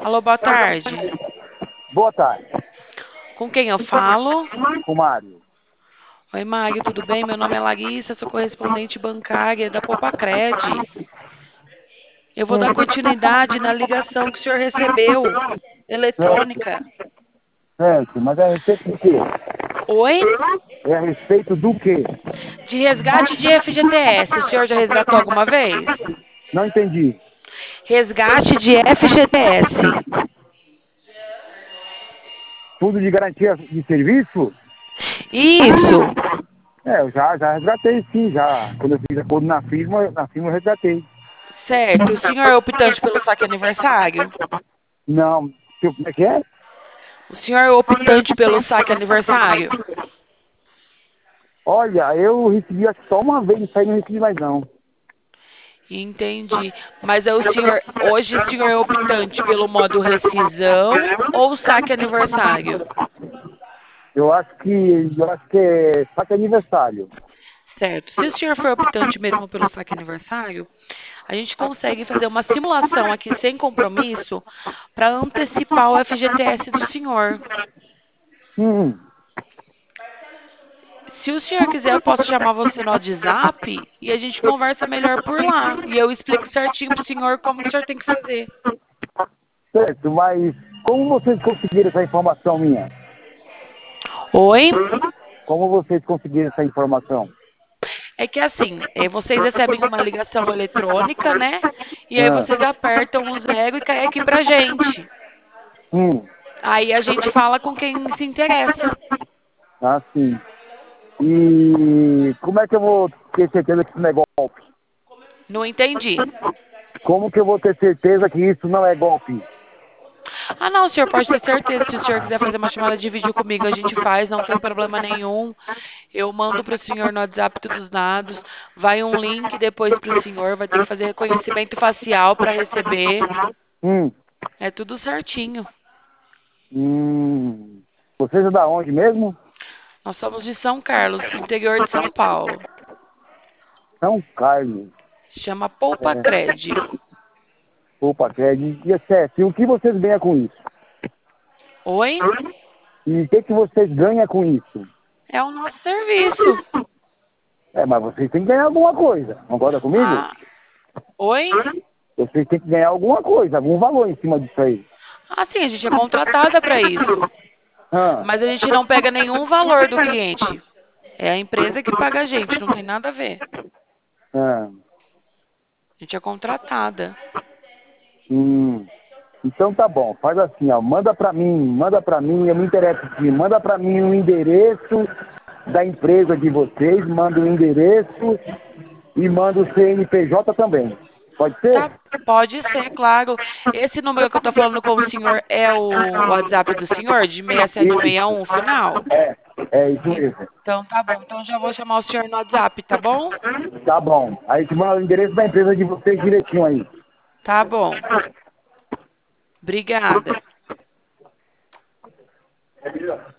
Alô, boa tarde. Boa tarde, Com quem eu falo? com o Mário. Oi, Mário, tudo bem? Meu nome é Larissa, sou correspondente bancária da Popacred. Eu vou dar continuidade na ligação que o senhor recebeu, eletrônica. Certo, mas é a respeito do quê? Oi? É a respeito do quê? De resgate de FGTS. O senhor já resgatou alguma vez? Não entendi. Resgate de FGTS. Fundo de garantia de serviço? Isso. Eu já resgatei sim, já. Quando eu fiz acordo na firma eu resgatei. Certo. O senhor é optante pelo saque aniversário? Não, como é que é? O senhor é optante pelo saque aniversário? Olha, eu recebi acho que só uma vez, isso aí não recebi mais não. Entendi. Mas é hoje o senhor é optante pelo modo rescisão ou saque aniversário? Eu acho que é saque aniversário. Certo. Se o senhor for optante mesmo pelo saque aniversário, a gente consegue fazer uma simulação aqui sem compromisso para antecipar o FGTS do senhor. Hum, Se o senhor quiser, eu posso chamar você no WhatsApp e a gente conversa melhor por lá. E eu explico certinho pro senhor como que o senhor tem que fazer. certo, mas como vocês conseguiram essa informação minha? Oi? Como vocês conseguiram essa informação? É que assim, vocês recebem uma ligação eletrônica, né? E aí Ah, vocês apertam o 0 e cai aqui pra gente. hum, Aí a gente fala com quem se interessa. sim. E como é que eu vou ter certeza que isso não é golpe? Não entendi. Como que eu vou ter certeza que isso não é golpe? Ah, não, o senhor pode ter certeza. Se o senhor quiser fazer uma chamada de vídeo comigo, a gente faz, não tem problema nenhum. Eu mando para o senhor no WhatsApp todos os dados. Vai um link depois para o senhor, vai ter que fazer reconhecimento facial para receber. Hum, É tudo certinho. hum. Vocês é da onde mesmo? Nós somos de São Carlos, interior de São Paulo. São Carlos. Chama É, Poupacred. opa, crédito. E é certo. E o que vocês ganham com isso? Oi? E o que vocês ganham com isso? É o nosso serviço. Mas vocês têm que ganhar alguma coisa. Concorda comigo? Ah, oi? Vocês têm que ganhar alguma coisa, algum valor em cima disso aí. Ah, sim, a gente é contratada para isso. Ah, Mas a gente não pega nenhum valor do cliente. É a empresa que paga a gente, não tem nada a ver. ah. A gente é contratada. Hum. Então tá bom, faz assim, ó, manda pra mim, eu me interesso aqui, manda pra mim o endereço da empresa de vocês, manda o endereço e manda o CNPJ também. Pode ser? Tá, pode ser, claro. Esse número que eu tô falando com o senhor é o WhatsApp do senhor, de Isso, 6761, final? é isso mesmo. Então tá bom. Então já vou chamar o senhor no WhatsApp, tá bom? Tá bom. Aí te manda o endereço da empresa de vocês direitinho aí. Tá bom. Obrigada.